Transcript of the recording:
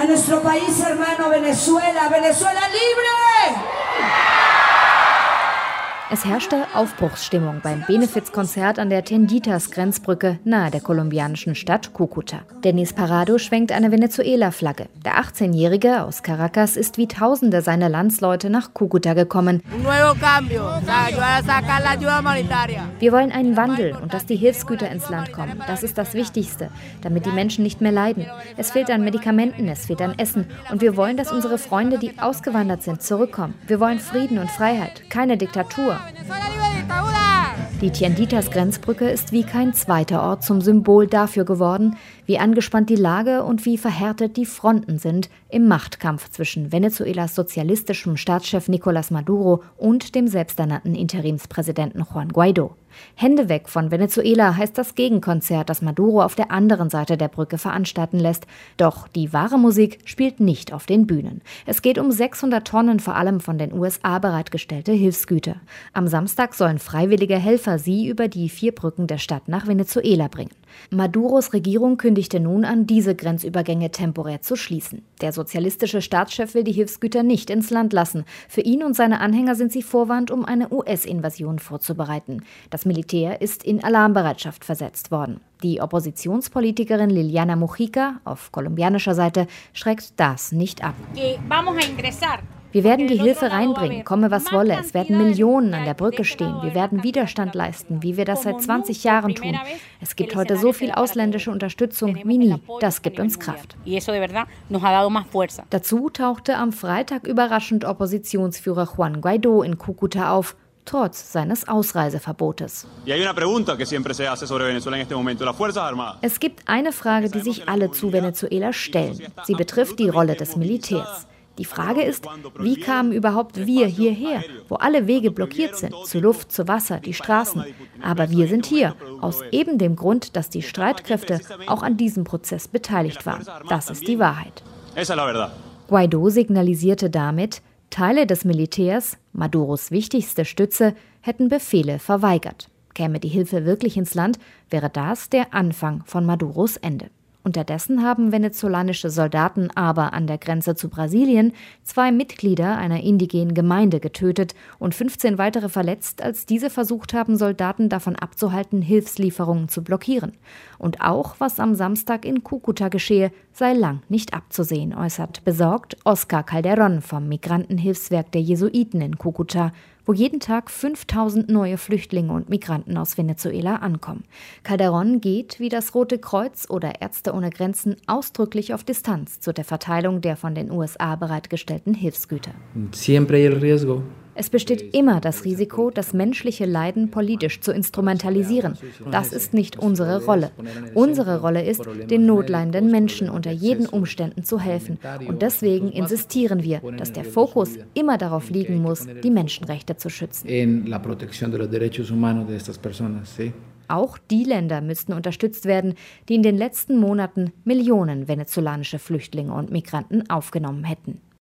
a nuestro país hermano Venezuela. Venezuela libre! Es herrschte Aufbruchsstimmung beim Benefizkonzert an der Tenditas-Grenzbrücke nahe der kolumbianischen Stadt Cúcuta. Denis Parado schwenkt eine Venezuela-Flagge. Der 18-Jährige aus Caracas ist wie Tausende seiner Landsleute nach Cúcuta gekommen. Wir wollen einen Wandel und dass die Hilfsgüter ins Land kommen. Das ist das Wichtigste, damit die Menschen nicht mehr leiden. Es fehlt an Medikamenten, es fehlt an Essen. Und wir wollen, dass unsere Freunde, die ausgewandert sind, zurückkommen. Wir wollen Frieden und Freiheit, keine Diktatur. Die Tienditas-Grenzbrücke ist wie kein zweiter Ort zum Symbol dafür geworden, wie angespannt die Lage und wie verhärtet die Fronten sind im Machtkampf zwischen Venezuelas sozialistischem Staatschef Nicolás Maduro und dem selbsternannten Interimspräsidenten Juan Guaidó. Hände weg von Venezuela heißt das Gegenkonzert, das Maduro auf der anderen Seite der Brücke veranstalten lässt. Doch die wahre Musik spielt nicht auf den Bühnen. Es geht um 600 Tonnen vor allem von den USA bereitgestellte Hilfsgüter. Am Samstag sollen freiwillige Helfer sie über die 4 Brücken der Stadt nach Venezuela bringen. Maduros Regierung kündigte nun an, diese Grenzübergänge temporär zu schließen. Der sozialistische Staatschef will die Hilfsgüter nicht ins Land lassen. Für ihn und seine Anhänger sind sie Vorwand, um eine US-Invasion vorzubereiten. Das Militär ist in Alarmbereitschaft versetzt worden. Die Oppositionspolitikerin Liliana Mujica auf kolumbianischer Seite schreckt das nicht ab. Wir werden die Hilfe reinbringen, komme was wolle. Es werden Millionen an der Brücke stehen. Wir werden Widerstand leisten, wie wir das seit 20 Jahren tun. Es gibt heute so viel ausländische Unterstützung wie nie. Das gibt uns Kraft. Dazu tauchte am Freitag überraschend Oppositionsführer Juan Guaidó in Cúcuta auf, trotz seines Ausreiseverbotes. Es gibt eine Frage, die sich alle zu Venezuela stellen. Sie betrifft die Rolle des Militärs. Die Frage ist, wie kamen überhaupt wir hierher, wo alle Wege blockiert sind, zu Luft, zu Wasser, die Straßen. Aber wir sind hier, aus eben dem Grund, dass die Streitkräfte auch an diesem Prozess beteiligt waren. Das ist die Wahrheit. Guaidó signalisierte damit, Teile des Militärs, Maduros wichtigste Stütze, hätten Befehle verweigert. Käme die Hilfe wirklich ins Land, wäre das der Anfang von Maduros Ende. Unterdessen haben venezolanische Soldaten aber an der Grenze zu Brasilien 2 Mitglieder einer indigenen Gemeinde getötet und 15 weitere verletzt, als diese versucht haben, Soldaten davon abzuhalten, Hilfslieferungen zu blockieren. Und auch, was am Samstag in Cúcuta geschehe, sei lang nicht abzusehen, äußert besorgt Oscar Calderón vom Migrantenhilfswerk der Jesuiten in Cúcuta, wo jeden Tag 5000 neue Flüchtlinge und Migranten aus Venezuela ankommen. Calderón geht, wie das Rote Kreuz oder Ärzte ohne Grenzen, ausdrücklich auf Distanz zu der Verteilung der von den USA bereitgestellten Hilfsgüter. Es besteht immer das Risiko, das menschliche Leiden politisch zu instrumentalisieren. Das ist nicht unsere Rolle. Unsere Rolle ist, den notleidenden Menschen unter jeden Umständen zu helfen. Und deswegen insistieren wir, dass der Fokus immer darauf liegen muss, die Menschenrechte zu schützen. Auch die Länder müssten unterstützt werden, die in den letzten Monaten Millionen venezolanische Flüchtlinge und Migranten aufgenommen hätten.